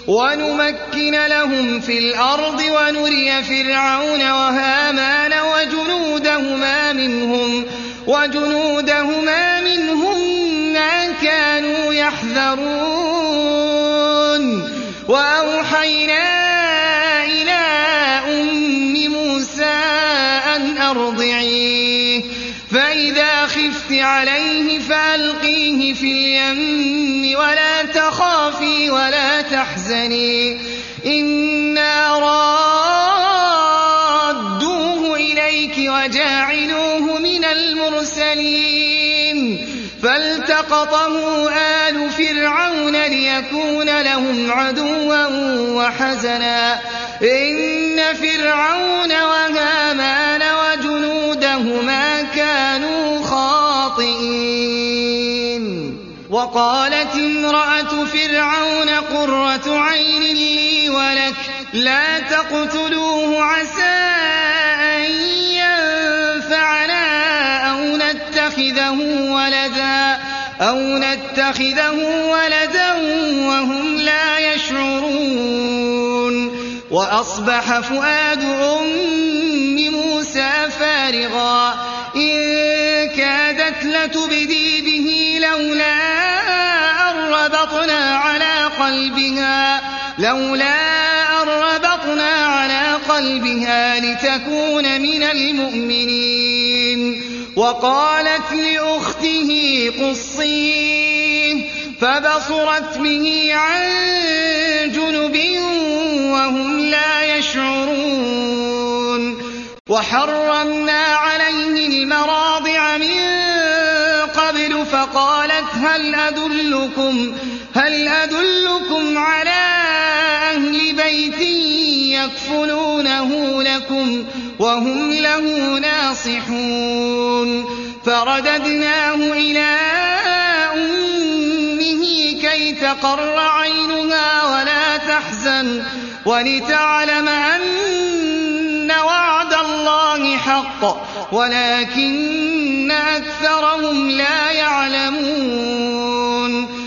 ونمكن لهم في الأرض ونري فرعون وهامان وجنودهما منهم ما كانوا يحذرون وأوحينا إلى أم موسى أن أرضعيه فإذا خفت عليه فألقيه في اليم ولا تخافي ولا تحزني إنا رادوه إليك وجاعلوه من المرسلين فالتقطه آل فرعون ليكون لهم عدوا وحزنا إن فرعون وهامان وجنودهما كانوا خاطئين وقالت امرأة فرعون قرة عين لي ولك لا تقتلوه عسى أن ينفعنا أو نتخذه ولدا وهم لا يشعرون وأصبح فؤاد أم موسى فارغا إن كادت لتبدي به لولا أن ربطنا على قلبها لتكون من المؤمنين وقالت لأخته قصيه فبصرت به عن جنب وهم لا يشعرون وحرمنا عليه المراضع من قبل فقالت هل أدلكم على أهل بيت يكفلونه لكم وهم له ناصحون فرددناه إلى أمه كي تقر عينها ولا تحزن ولتعلم أن وعد الله حق ولكن أكثرهم لا يعلمون